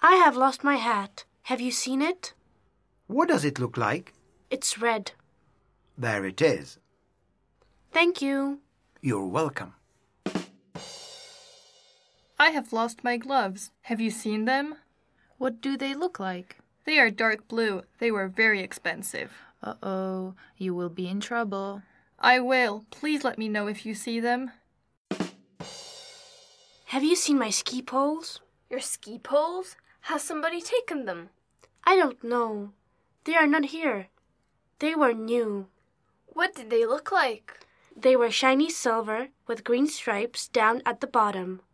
I have lost my hat. Have you seen it? What does it look like? It's red. There it is. Thank you. You're welcome. I have lost my gloves. Have you seen them? What do they look like? They are dark blue. They were very expensive. Uh-oh, you will be in trouble. I will. Please let me know if you see them. Have you seen my ski poles? Your ski poles? Has somebody taken them? I don't know. They are not here. They were new. What did they look like? They were shiny silver with green stripes down at the bottom.